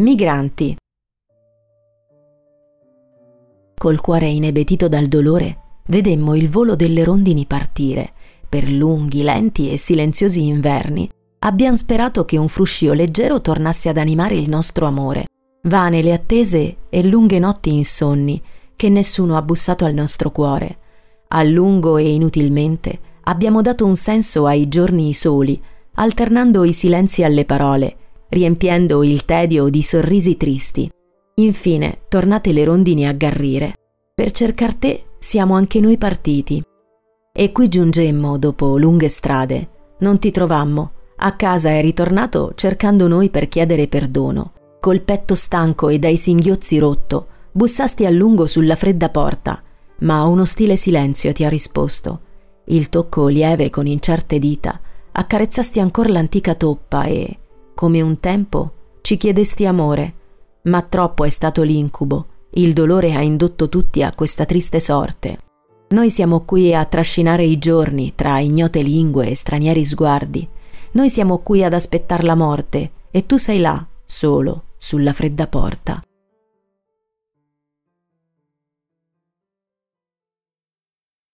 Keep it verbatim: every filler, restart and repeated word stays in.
Migranti. Col cuore inebetito dal dolore, vedemmo il volo delle rondini partire. Per lunghi, lenti e silenziosi inverni abbiam sperato che un fruscio leggero tornasse ad animare il nostro amore. Vane le attese e lunghe notti insonni, che nessuno ha bussato al nostro cuore. A lungo e inutilmente abbiamo dato un senso ai giorni soli, alternando i silenzi alle parole, riempiendo il tedio di sorrisi tristi. Infine, tornate le rondini a garrire. Per cercar te siamo anche noi partiti. E qui giungemmo dopo lunghe strade. Non ti trovammo. A casa eri tornato cercando noi per chiedere perdono. Col petto stanco e dai singhiozzi rotto, bussasti a lungo sulla fredda porta, ma un ostile silenzio ti ha risposto. Il tocco lieve con incerte dita, accarezzasti ancor l'antica toppa e, come un tempo, ci chiedesti amore. Ma troppo è stato l'incubo, il dolore ha indotto tutti a questa triste sorte. Noi siamo qui a trascinare i giorni tra ignote lingue e stranieri sguardi. Noi siamo qui ad aspettar la morte e tu sei là, solo, sulla fredda porta.